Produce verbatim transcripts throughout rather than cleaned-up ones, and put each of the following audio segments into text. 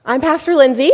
I'm Pastor Lindsay,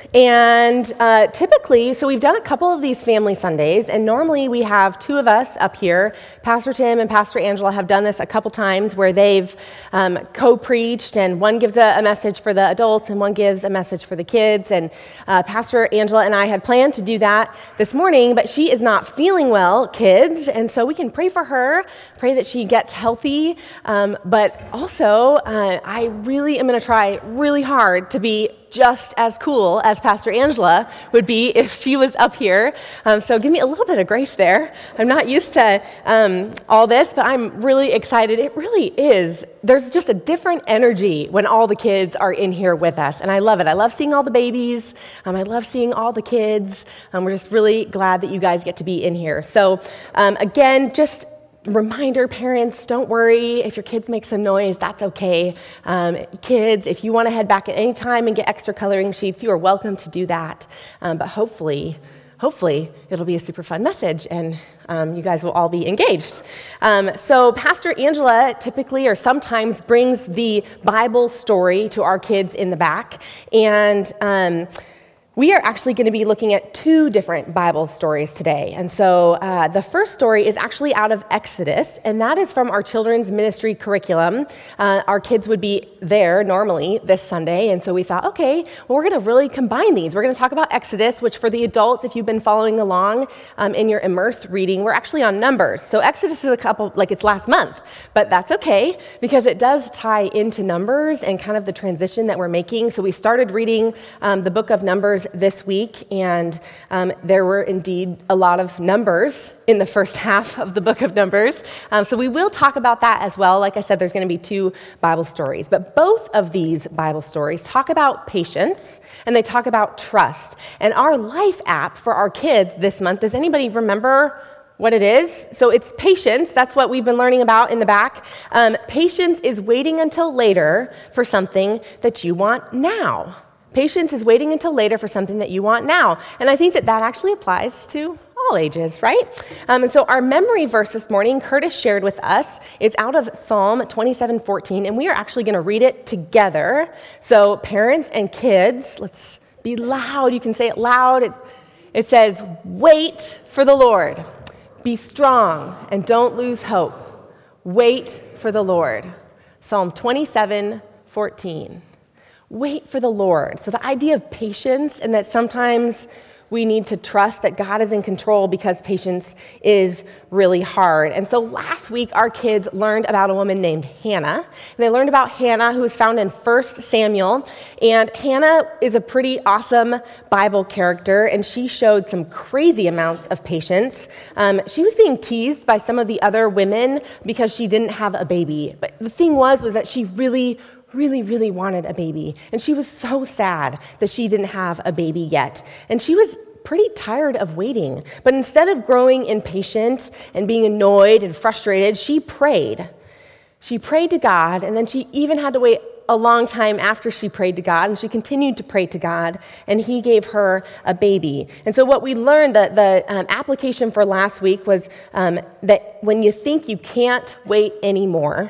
and uh, typically, so we've done a couple of these family Sundays, and normally we have two of us up here. Pastor Tim and Pastor Angela have done this a couple times where they've um, co-preached, and one gives a, a message for the adults and one gives a message for the kids, and uh, Pastor Angela and I had planned to do that this morning, but she is not feeling well, kids, and so we can pray for her, pray that she gets healthy, um, but also uh, I really am going to try really hard to be just as cool as Pastor Angela would be if she was up here. Um, so give me a little bit of grace there. I'm not used to um, all this, but I'm really excited. It really is. There's just a different energy when all the kids are in here with us, and I love it. I love seeing all the babies. Um, I love seeing all the kids. Um, we're just really glad that you guys get to be in here. So um, again, just reminder, parents, don't worry if your kids make some noise, that's okay. Um, kids, if you want to head back at any time and get extra coloring sheets, you are welcome to do that. Um, but hopefully, hopefully it'll be a super fun message and um, you guys will all be engaged. Um, so Pastor Angela typically or sometimes brings the Bible story to our kids in the back, and um, we are actually going to be looking at two different Bible stories today. And so uh, the first story is actually out of Exodus, and that is from our children's ministry curriculum. Uh, our kids would be there normally this Sunday, and so we thought, okay, well, we're going to really combine these. We're going to talk about Exodus, which for the adults, if you've been following along um, in your Immerse reading, we're actually on Numbers. So Exodus is a couple, like it's last month, but that's okay because it does tie into Numbers and kind of the transition that we're making. So we started reading um, the book of Numbers this week, and um, there were indeed a lot of numbers in the first half of the book of Numbers. Um, so we will talk about that as well. Like I said, there's going to be two Bible stories, but both of these Bible stories talk about patience and they talk about trust. And our life app for our kids this month, does anybody remember what it is? So it's patience. That's what we've been learning about in the back. Um, patience is waiting until later for something that you want now. Patience is waiting until later for something that you want now. And I think that that actually applies to all ages, right? Um, and so our memory verse this morning, Curtis shared with us, it's out of Psalm twenty-seven fourteen, and we are actually going to read it together. So parents and kids, let's be loud. You can say it loud. It, it says, wait for the Lord. Be strong and don't lose hope. Wait for the Lord. Psalm twenty-seven fourteen. Wait for the Lord. So the idea of patience, and that sometimes we need to trust that God is in control because patience is really hard. And so last week, our kids learned about a woman named Hannah. And they learned about Hannah, who is found in First Samuel. And Hannah is a pretty awesome Bible character, and she showed some crazy amounts of patience. Um, she was being teased by some of the other women because she didn't have a baby. But the thing was, was that she really really, really wanted a baby. And she was so sad that she didn't have a baby yet. And she was pretty tired of waiting. But instead of growing impatient and being annoyed and frustrated, she prayed. She prayed to God, and then she even had to wait a long time after she prayed to God, and she continued to pray to God, and he gave her a baby. And so what we learned, the, the um, application for last week was um, that when you think you can't wait anymore,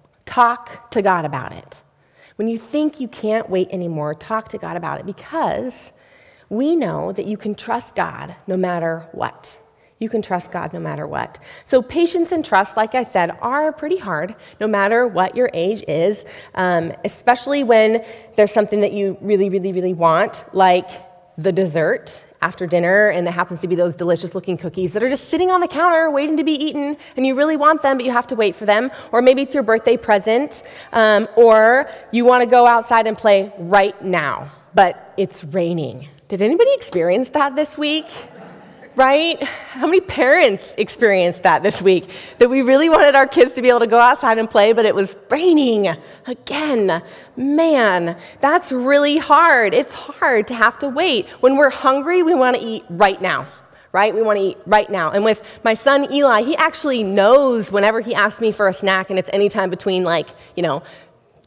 talk to God about it. When you think you can't wait anymore, talk to God about it, because we know that you can trust God no matter what. You can trust God no matter what. So patience and trust, like I said, are pretty hard no matter what your age is, um, especially when there's something that you really, really, really want, like the dessert after dinner, and it happens to be those delicious looking cookies that are just sitting on the counter waiting to be eaten, and you really want them, but you have to wait for them. Or maybe it's your birthday present, um, or you want to go outside and play right now, but it's raining. Did anybody experience that this week? Right? How many parents experienced that this week? That we really wanted our kids to be able to go outside and play, but it was raining again. Man, that's really hard. It's hard to have to wait. When we're hungry, we want to eat right now, right? We want to eat right now. And with my son Eli, he actually knows whenever he asks me for a snack, and it's anytime between like, you know,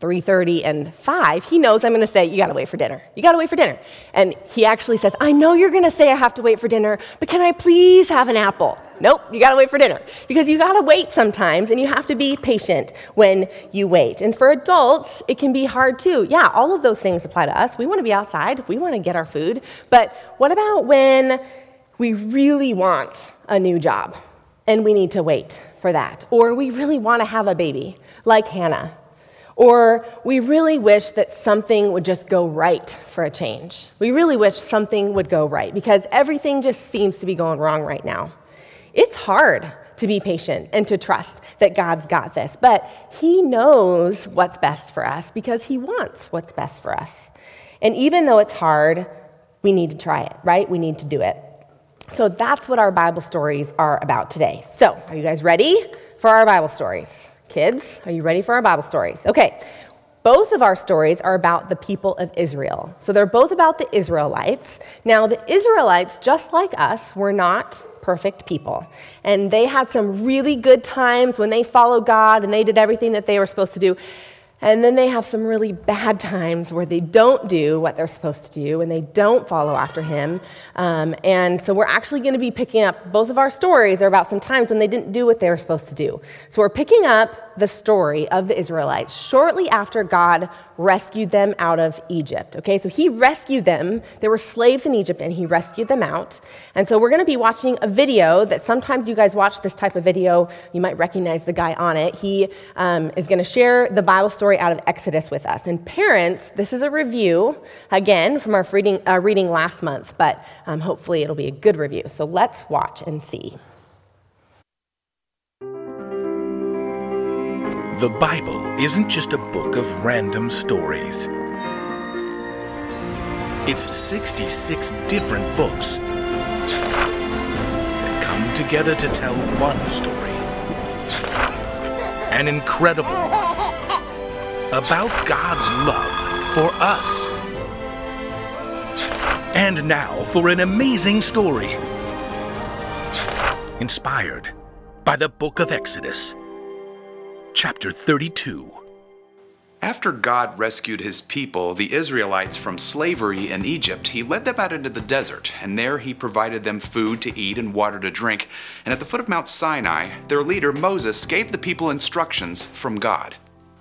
three thirty and five, he knows I'm going to say, you got to wait for dinner. You got to wait for dinner. And he actually says, I know you're going to say I have to wait for dinner, but can I please have an apple? Nope, you got to wait for dinner. Because you got to wait sometimes, and you have to be patient when you wait. And for adults, it can be hard too. Yeah, all of those things apply to us. We want to be outside. We want to get our food. But what about when we really want a new job, and we need to wait for that? Or we really want to have a baby, like Hannah. Or we really wish that something would just go right for a change. We really wish something would go right because everything just seems to be going wrong right now. It's hard to be patient and to trust that God's got this, but he knows what's best for us because he wants what's best for us. And even though it's hard, we need to try it, right? We need to do it. So that's what our Bible stories are about today. So are you guys ready for our Bible stories? Kids, are you ready for our Bible stories? Okay, both of our stories are about the people of Israel. So they're both about the Israelites. Now, the Israelites, just like us, were not perfect people. And they had some really good times when they followed God and they did everything that they were supposed to do. And then they have some really bad times where they don't do what they're supposed to do and they don't follow after him. Um, and so we're actually going to be picking up, both of our stories are about some times when they didn't do what they were supposed to do. So we're picking up the story of the Israelites shortly after God rescued them out of Egypt. Okay, so he rescued them. They were slaves in Egypt and he rescued them out. And so we're going to be watching a video that sometimes you guys watch this type of video. You might recognize the guy on it. He um, is going to share the Bible story out of Exodus with us. And parents, this is a review, again, from our reading, uh, reading last month, but um, hopefully it'll be a good review. So let's watch and see. The Bible isn't just a book of random stories. It's sixty-six different books that come together to tell one story. An incredible one about God's love for us. And now for an amazing story inspired by the book of Exodus. Chapter thirty-two. After God rescued his people, the Israelites, from slavery in Egypt, he led them out into the desert, and there he provided them food to eat and water to drink. And at the foot of Mount Sinai, their leader Moses gave the people instructions from God.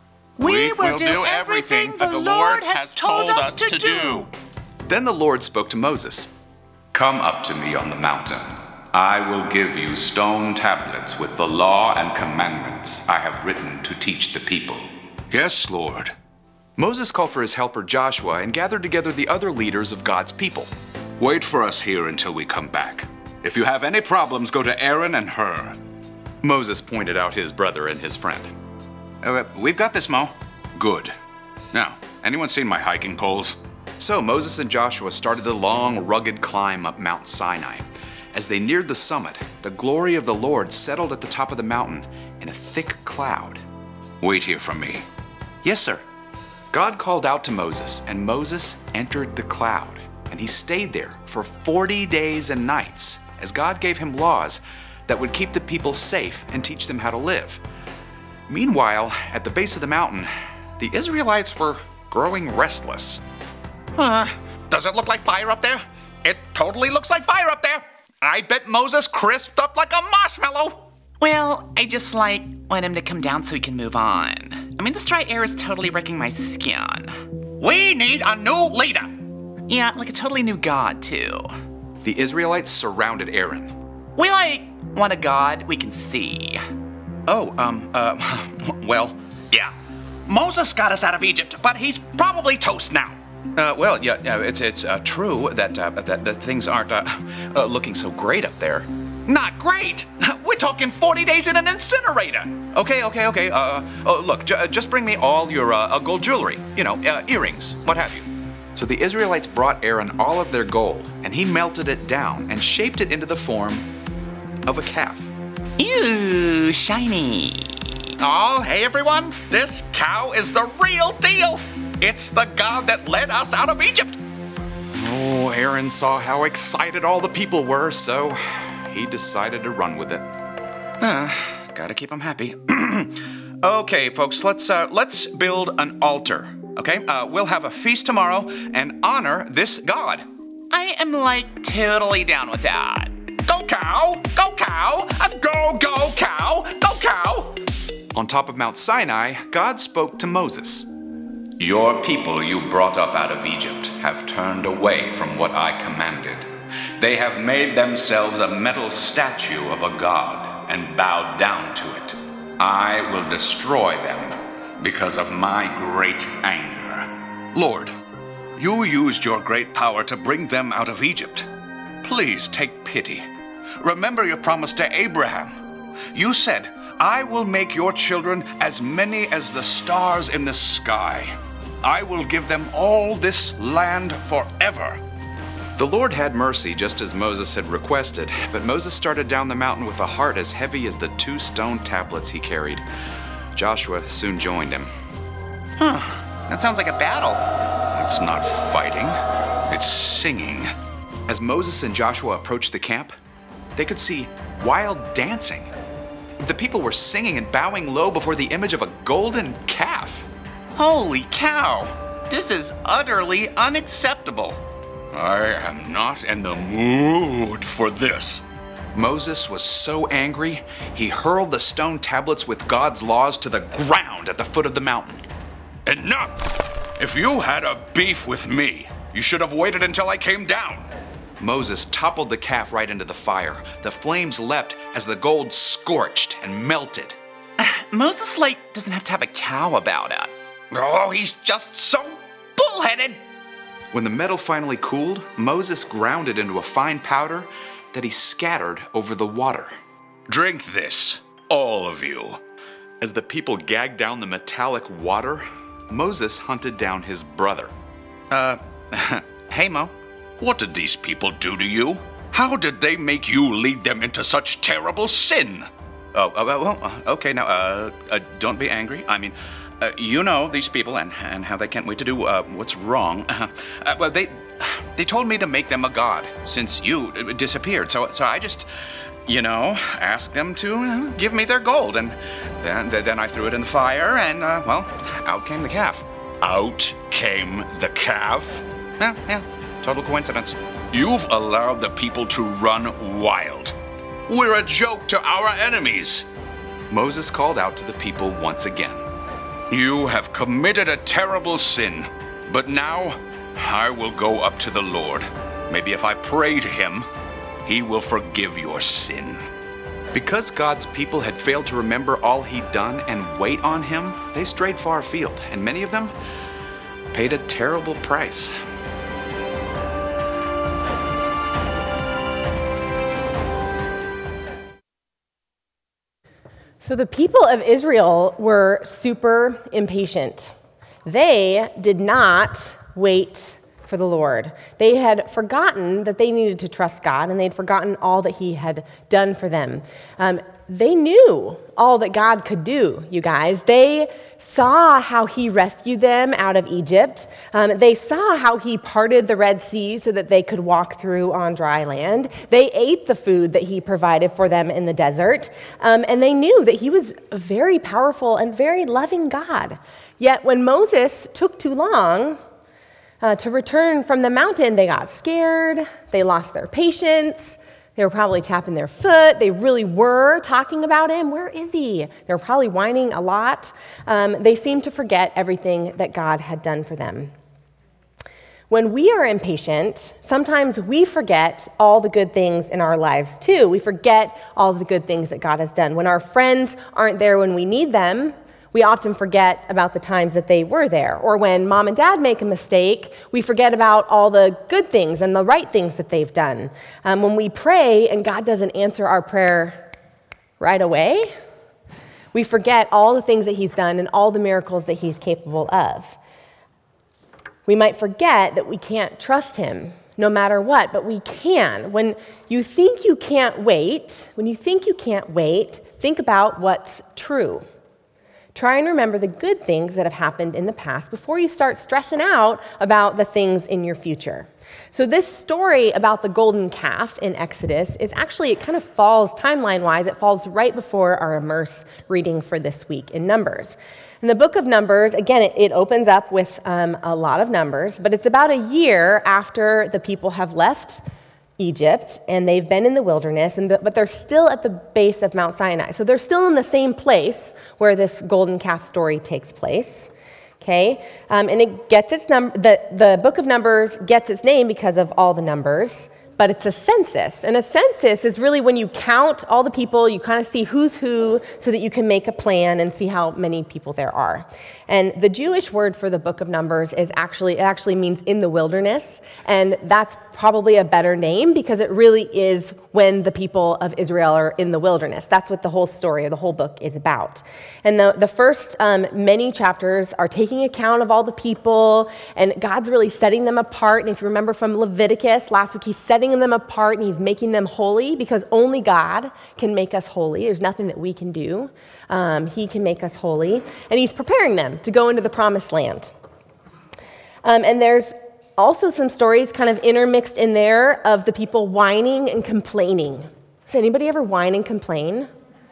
We will do everything the Lord has told us to do. Then the Lord spoke to Moses. Come up to me on the mountain. I will give you stone tablets with the law and commandments I have written to teach the people. Yes, Lord. Moses called for his helper Joshua and gathered together the other leaders of God's people. Wait for us here until we come back. If you have any problems, go to Aaron and Hur. Moses pointed out his brother and his friend. Uh, we've got this, Mo. Good. Now, anyone seen my hiking poles? So Moses and Joshua started the long, rugged climb up Mount Sinai. As they neared the summit, the glory of the Lord settled at the top of the mountain in a thick cloud. Wait here for me. Yes, sir. God called out to Moses, and Moses entered the cloud, and he stayed there for forty days and nights, as God gave him laws that would keep the people safe and teach them how to live. Meanwhile, at the base of the mountain, the Israelites were growing restless. Uh, does it look like fire up there? It totally looks like fire up there. I bet Moses crisped up like a marshmallow. Well, I just, like, want him to come down so we can move on. I mean, this dry air is totally wrecking my skin. We need a new leader. Yeah, like a totally new god, too. The Israelites surrounded Aaron. We, like, want a god we can see. Oh, um, uh, well, yeah. Moses got us out of Egypt, but he's probably toast now. Uh, well, yeah, yeah, it's it's uh, true that, uh, that that things aren't uh, uh, looking so great up there. Not great. We're talking forty days in an incinerator. Okay, okay, okay. Uh, uh, look, j- just bring me all your uh, gold jewelry. You know, uh, earrings, what have you. So the Israelites brought Aaron all of their gold, and he melted it down and shaped it into the form of a calf. Ew, shiny. Oh, hey everyone, this cow is the real deal. It's the God that led us out of Egypt. Oh, Aaron saw how excited all the people were, so he decided to run with it. Uh, gotta keep them happy. Okay, folks, let's uh, let's build an altar. Okay, uh, we'll have a feast tomorrow and honor this god. I am like totally down with that. Go cow! Go cow! Uh, go, go cow! Go cow! On top of Mount Sinai, God spoke to Moses. Your people you brought up out of Egypt have turned away from what I commanded. They have made themselves a metal statue of a god and bowed down to it. I will destroy them because of my great anger. Lord, you used your great power to bring them out of Egypt. Please take pity. Remember your promise to Abraham. You said, I will make your children as many as the stars in the sky. I will give them all this land forever. The Lord had mercy just as Moses had requested, but Moses started down the mountain with a heart as heavy as the two stone tablets he carried. Joshua soon joined him. Huh. That sounds like a battle. It's not fighting, it's singing. As Moses and Joshua approached the camp, they could see wild dancing. The people were singing and bowing low before the image of a golden calf. Holy cow! This is utterly unacceptable. I am not in the mood for this. Moses was so angry, he hurled the stone tablets with God's laws to the ground at the foot of the mountain. Enough! If you had a beef with me, you should have waited until I came down. Moses toppled the calf right into the fire. The flames leapt as the gold scorched and melted. Moses, like, doesn't have to have a cow about it. Oh, he's just so bullheaded. When the metal finally cooled, Moses ground it into a fine powder that he scattered over the water. Drink this, all of you. As the people gagged down the metallic water, Moses hunted down his brother. Uh, hey Mo, what did these people do to you? How did they make you lead them into such terrible sin? Oh, uh, well, uh, okay, now, uh, uh, don't be angry. I mean, uh, you know these people and, and how they can't wait to do uh, what's wrong. uh, well, they they told me to make them a god since you uh, disappeared. So, so I just, you know, asked them to uh, give me their gold, and then then I threw it in the fire, and uh, well, out came the calf. Out came the calf? Yeah, yeah, total coincidence. You've allowed the people to run wild. We're a joke to our enemies. Moses called out to the people once again. You have committed a terrible sin, but now I will go up to the Lord. Maybe if I pray to him, he will forgive your sin. Because God's people had failed to remember all he'd done and wait on him, they strayed far afield, and many of them paid a terrible price. So the people of Israel were super impatient. They did not wait for the Lord. They had forgotten that they needed to trust God, and they'd forgotten all that he had done for them. Um, they knew all that God could do, you guys. They saw how he rescued them out of Egypt. Um, they saw how he parted the Red Sea so that they could walk through on dry land. They ate the food that he provided for them in the desert. Um, and they knew that he was a very powerful and very loving God. Yet when Moses took too long uh, to return from the mountain, they got scared. They lost their patience. They were probably tapping their foot. They really were talking about him. Where is he? They were probably whining a lot. Um, they seemed to forget everything that God had done for them. When we are impatient, sometimes we forget all the good things in our lives too. We forget all the good things that God has done. When our friends aren't there when we need them, we often forget about the times that they were there. Or when mom and dad make a mistake, we forget about all the good things and the right things that they've done. Um, when we pray and God doesn't answer our prayer right away, we forget all the things that he's done and all the miracles that he's capable of. We might forget that we can't trust him no matter what, but we can. When you think you can't wait, when you think you can't wait, think about what's true. Try and remember the good things that have happened in the past before you start stressing out about the things in your future. So this story about the golden calf in Exodus is actually, it kind of falls, timeline-wise, it falls right before our Immerse reading for this week in Numbers. In the book of Numbers, again, it, it opens up with um, a lot of numbers, but it's about a year after the people have left Egypt, and they've been in the wilderness, and the, but they're still at the base of Mount Sinai. So they're still in the same place where this golden calf story takes place. Okay, um, and it gets its num- the, the book of Numbers gets its name because of all the numbers, but it's a census. And a census is really when you count all the people, you kind of see who's who so that you can make a plan and see how many people there are. And the Jewish word for the book of Numbers is actually, it actually means in the wilderness, and that's probably a better name because it really is when the people of Israel are in the wilderness. That's what the whole story or the whole book is about. And the, the first um, many chapters are taking account of all the people, and God's really setting them apart. And if you remember from Leviticus, last week, he's setting them apart and he's making them holy because only God can make us holy. There's nothing that we can do. Um, he can make us holy. And he's preparing them to go into the promised land. Um, and there's also some stories kind of intermixed in there of the people whining and complaining. Does anybody ever whine and complain?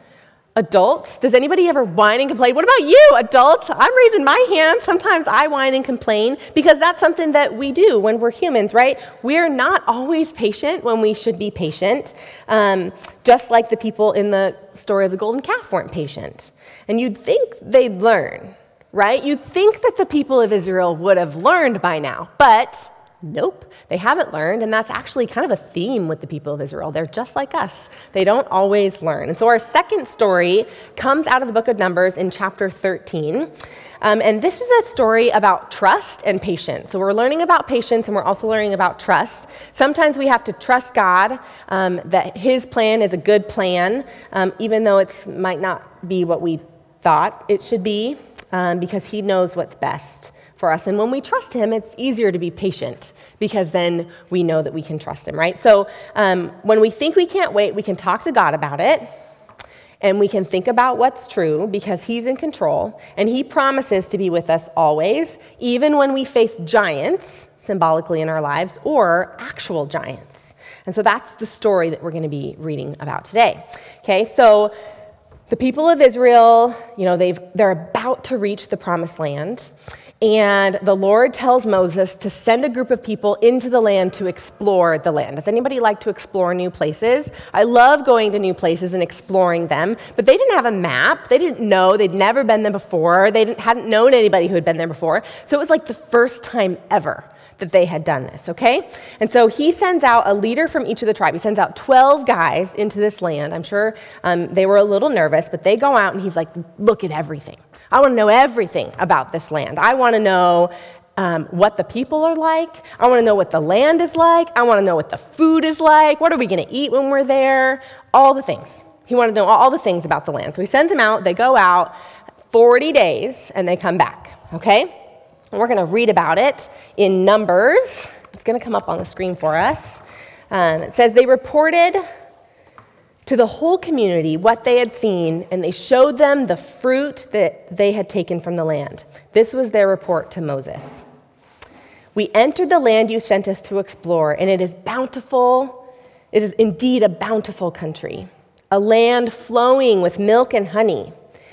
Adults, does anybody ever whine and complain? What about you, adults? I'm raising my hand. Sometimes I whine and complain because that's something that we do when we're humans, right? We're not always patient when we should be patient, um, just like the people in the story of the golden calf weren't patient. And you'd think they'd learn, right? You'd think that the people of Israel would have learned by now, but nope, they haven't learned, and that's actually kind of a theme with the people of Israel. They're just like us. They don't always learn. And so our second story comes out of the book of Numbers in chapter thirteen, um, and this is a story about trust and patience. So we're learning about patience, and we're also learning about trust. Sometimes we have to trust God, um, that his plan is a good plan, um, even though it might not be what we thought it should be, um, because he knows what's best for us. And when we trust him, it's easier to be patient because then we know that we can trust him, right? So um, when we think we can't wait, we can talk to God about it, and we can think about what's true because he's in control, and he promises to be with us always, even when we face giants, symbolically in our lives, or actual giants. And so that's the story that we're going to be reading about today. Okay, so the people of Israel, you know, they've, they're about to reach the promised land. And the Lord tells Moses to send a group of people into the land to explore the land. Does anybody like to explore new places? I love going to new places and exploring them, but they didn't have a map. They didn't know. They'd never been there before. They didn't, hadn't known anybody who had been there before. So it was like the first time ever that they had done this, okay? And so he sends out a leader from each of the tribes. He sends out twelve guys into this land. I'm sure um, they were a little nervous, but they go out and he's like, look at everything. I want to know everything about this land. I want to know um, what the people are like. I want to know what the land is like. I want to know what the food is like. What are we going to eat when we're there? All the things. He wanted to know all the things about the land. So he sends them out. They go out forty days, and they come back, okay? And we're going to read about it in Numbers. It's going to come up on the screen for us. Um, it says, they reported to the whole community what they had seen, and they showed them the fruit that they had taken from the land. This was their report to Moses. We entered the land you sent us to explore, and it is bountiful. It is indeed a bountiful country, a land flowing with milk and honey.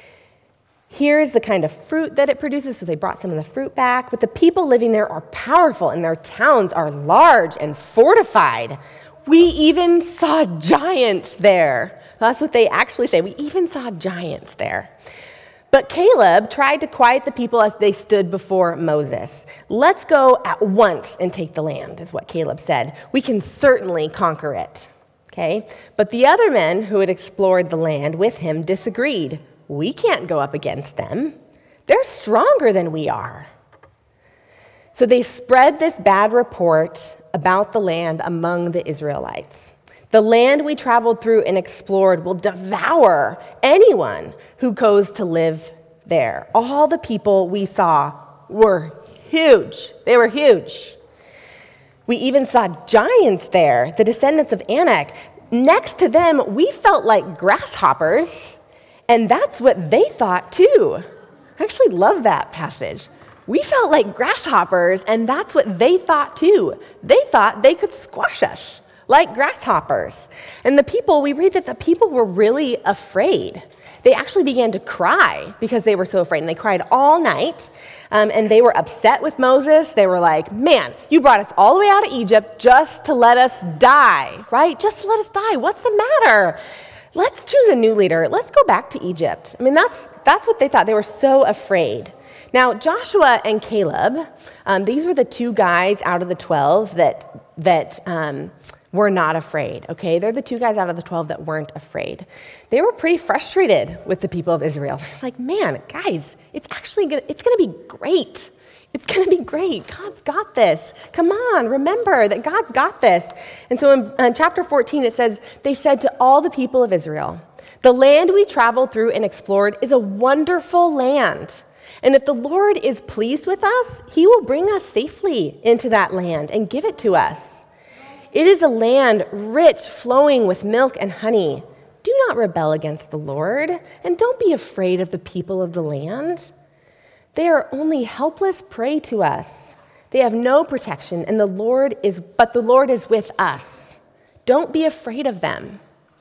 Here is the kind of fruit that it produces. So they brought some of the fruit back. But the people living there are powerful, and their towns are large and fortified. We even saw giants there. That's what they actually say. We even saw giants there. But Caleb tried to quiet the people as they stood before Moses. Let's go at once and take the land, is what Caleb said. We can certainly conquer it. Okay? But the other men who had explored the land with him disagreed. We can't go up against them. They're stronger than we are. So they spread this bad report about the land among the Israelites. The land we traveled through and explored will devour anyone who goes to live there. All the people we saw were huge. They were huge. We even saw giants there, the descendants of Anak. Next to them, we felt like grasshoppers, and that's what they thought too. I actually love that passage. We felt like grasshoppers, and that's what they thought too. They thought they could squash us like grasshoppers. And the people, we read that the people were really afraid. They actually began to cry because they were so afraid, and they cried all night, um, and they were upset with Moses. They were like, man, you brought us all the way out of Egypt just to let us die, right? Just to let us die. What's the matter? Let's choose a new leader. Let's go back to Egypt. I mean, that's that's what they thought. They were so afraid. Now, Joshua and Caleb, um, these were the two guys out of the twelve that that um, were not afraid, okay? They're the two guys out of the twelve that weren't afraid. They were pretty frustrated with the people of Israel. Like, man, guys, it's actually gonna, it's gonna be great. It's gonna be great. God's got this. Come on, remember that God's got this. And so in, in chapter fourteen, it says, they said to all the people of Israel, the land we traveled through and explored is a wonderful land. And if the Lord is pleased with us, he will bring us safely into that land and give it to us. It is a land rich, flowing with milk and honey. Do not rebel against the Lord, and don't be afraid of the people of the land. They are only helpless prey to us. They have no protection, and the Lord is, but the Lord is with us. Don't be afraid of them.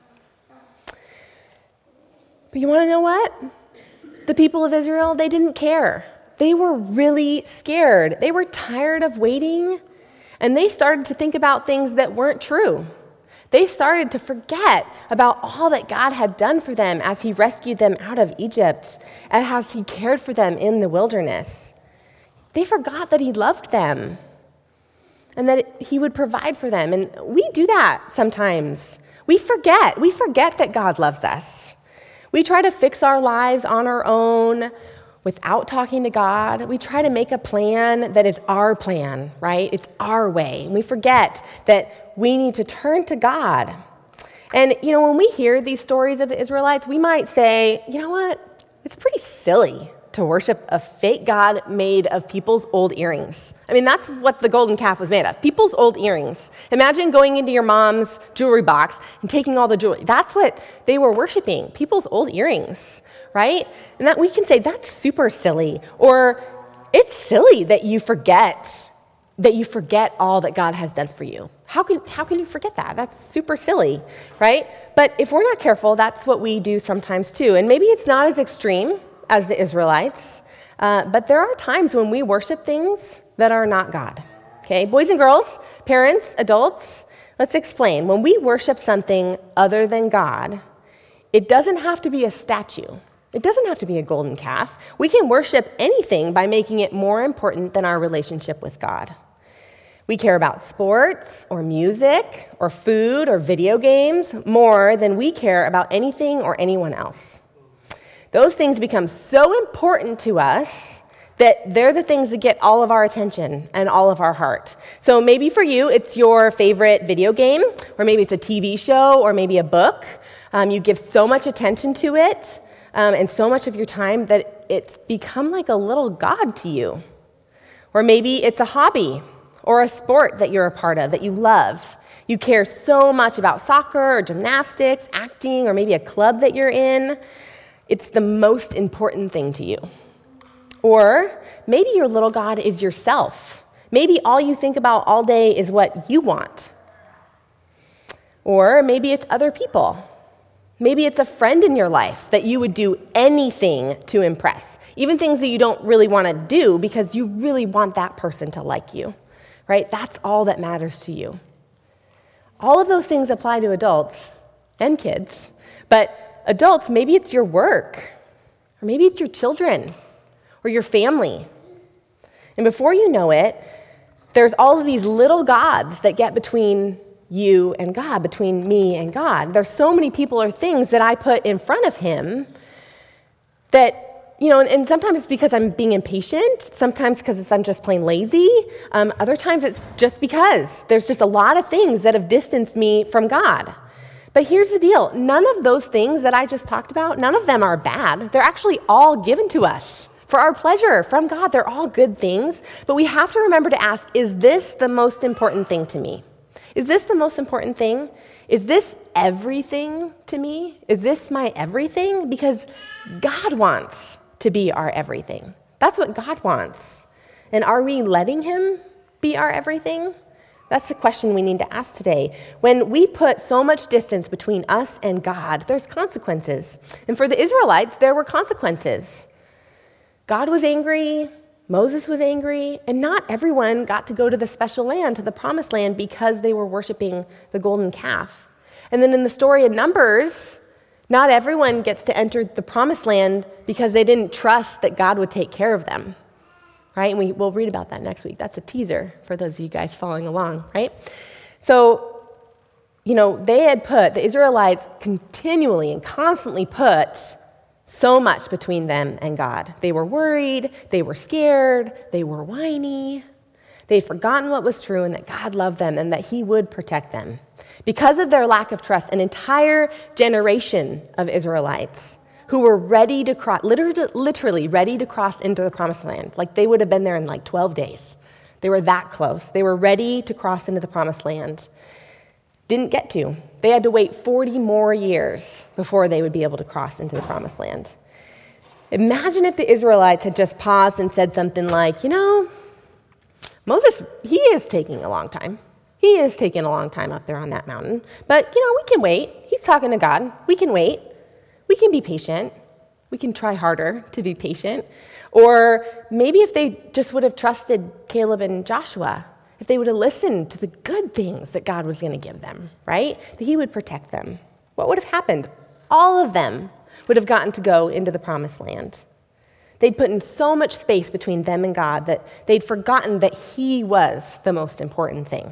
But you want to know what? The people of Israel, they didn't care. They were really scared. They were tired of waiting, and they started to think about things that weren't true. They started to forget about all that God had done for them as he rescued them out of Egypt and as he cared for them in the wilderness. They forgot that he loved them and that he would provide for them. And we do that sometimes. We forget. We forget that God loves us. We try to fix our lives on our own without talking to God. We try to make a plan that is our plan, right? It's our way. And we forget that we need to turn to God. And, you know, when we hear these stories of the Israelites, we might say, you know what? It's pretty silly to worship a fake God made of people's old earrings. I mean, that's what the golden calf was made of, people's old earrings. Imagine going into your mom's jewelry box and taking all the jewelry. That's what they were worshiping, people's old earrings, right? And that we can say, that's super silly. Or it's silly that you forget that you forget all that God has done for you. How can how can you forget that? That's super silly, right? But if we're not careful, that's what we do sometimes too. And maybe it's not as extreme as the Israelites, uh, but there are times when we worship things that are not God. Okay, boys and girls, parents, adults, let's explain. When we worship something other than God, it doesn't have to be a statue. It doesn't have to be a golden calf. We can worship anything by making it more important than our relationship with God. We care about sports or music or food or video games more than we care about anything or anyone else. Those things become so important to us that they're the things that get all of our attention and all of our heart. So maybe for you, it's your favorite video game, or maybe it's a T V show, or maybe a book. Um, you give so much attention to it um, and so much of your time that it's become like a little god to you. Or maybe it's a hobby or a sport that you're a part of, that you love. You care so much about soccer or gymnastics, acting, or maybe a club that you're in. It's the most important thing to you. Or maybe your little god is yourself. Maybe all you think about all day is what you want. Or maybe it's other people. Maybe it's a friend in your life that you would do anything to impress, even things that you don't really want to do because you really want that person to like you. Right? That's all that matters to you. All of those things apply to adults and kids, but adults, maybe it's your work, or maybe it's your children, or your family. And before you know it, there's all of these little gods that get between you and God, between me and God. There's so many people or things that I put in front of him that, you know, and, and sometimes it's because I'm being impatient, sometimes because it's I'm just plain lazy, um, other times it's just because there's just a lot of things that have distanced me from God. But here's the deal, none of those things that I just talked about, none of them are bad. They're actually all given to us for our pleasure from God. They're all good things, but we have to remember to ask, is this the most important thing to me? Is this the most important thing? Is this everything to me? Is this my everything? Because God wants to be our everything. That's what God wants. And are we letting him be our everything? That's the question we need to ask today. When we put so much distance between us and God, there's consequences. And for the Israelites, there were consequences. God was angry, Moses was angry, and not everyone got to go to the special land, to the promised land, because they were worshiping the golden calf. And then in the story of Numbers, not everyone gets to enter the promised land because they didn't trust that God would take care of them, right? And we, we'll read about that next week. That's a teaser for those of you guys following along, right? So, you know, they had put, the Israelites continually and constantly put so much between them and God. They were worried, they were scared, they were whiny. They'd forgotten what was true and that God loved them and that he would protect them. Because of their lack of trust, an entire generation of Israelites who were ready to cross, literally, literally ready to cross into the promised land, like they would have been there in like twelve days. They were that close. They were ready to cross into the promised land. Didn't get to. They had to wait forty more years before they would be able to cross into the promised land. Imagine if the Israelites had just paused and said something like, you know, Moses, he is taking a long time. He is taking a long time up there on that mountain. But, you know, we can wait. He's talking to God. We can wait. We can be patient. We can try harder to be patient. Or maybe if they just would have trusted Caleb and Joshua, if they would have listened to the good things that God was going to give them, right? That he would protect them. What would have happened? All of them would have gotten to go into the promised land. They'd put in so much space between them and God that they'd forgotten that he was the most important thing.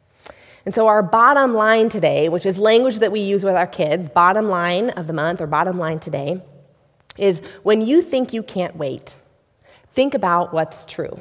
And so our bottom line today, which is language that we use with our kids, bottom line of the month or bottom line today, is when you think you can't wait, think about what's true.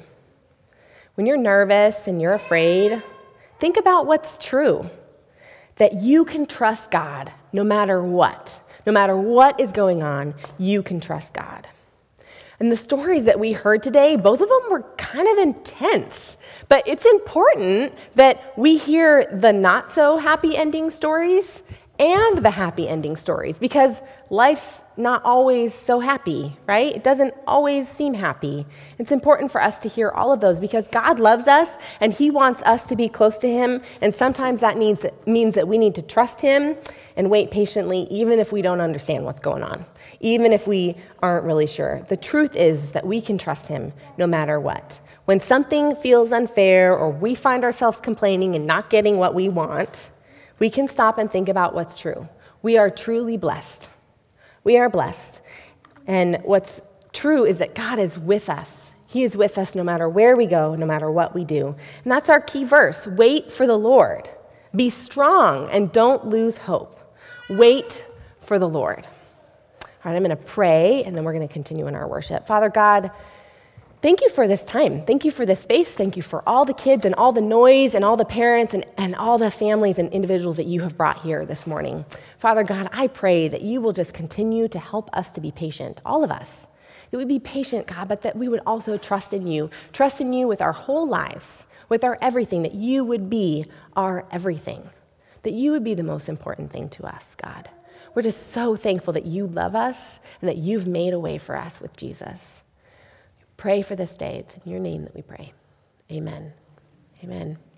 When you're nervous and you're afraid, think about what's true. That you can trust God no matter what. No matter what is going on, you can trust God. And the stories that we heard today, both of them were kind of intense. But it's important that we hear the not so happy ending stories and the happy ending stories, because life's not always so happy, right? It doesn't always seem happy. It's important for us to hear all of those because God loves us and he wants us to be close to him. And sometimes that means that, means that we need to trust him and wait patiently, even if we don't understand what's going on, even if we aren't really sure. The truth is that we can trust him no matter what. When something feels unfair or we find ourselves complaining and not getting what we want, we can stop and think about what's true. We are truly blessed. We are blessed. And what's true is that God is with us. He is with us no matter where we go, no matter what we do. And that's our key verse. Wait for the Lord. Be strong and don't lose hope. Wait for the Lord. All right, I'm going to pray, and then we're going to continue in our worship. Father God, thank you for this time. Thank you for this space. Thank you for all the kids and all the noise and all the parents and, and all the families and individuals that you have brought here this morning. Father God, I pray that you will just continue to help us to be patient, all of us. That we be patient, God, but that we would also trust in you, trust in you with our whole lives, with our everything, that you would be our everything, that you would be the most important thing to us, God. We're just so thankful that you love us and that you've made a way for us with Jesus. Pray for this day. It's in your name that we pray. Amen. Amen.